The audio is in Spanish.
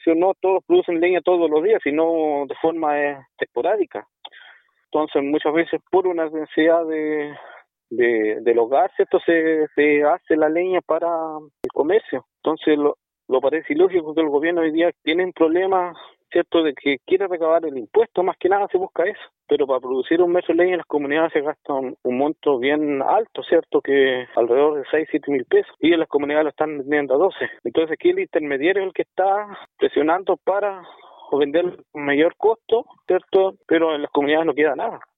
Si no todos producen leña todos los días, sino de forma esporádica. Entonces muchas veces por una necesidad del hogar, ¿cierto? Se hace la leña para el comercio. Entonces lo parece ilógico que el gobierno hoy día tiene un problema, ¿cierto?, de que quiere recabar el impuesto, más que nada se busca eso. Pero para producir un metro de leña las comunidades se gastan un monto bien alto, ¿cierto?, que alrededor de 6-7 mil pesos. Y en las comunidades lo están vendiendo a 12. Entonces aquí el intermediario es el que está presionando para vender con mayor costo, ¿cierto? Pero en las comunidades no queda nada.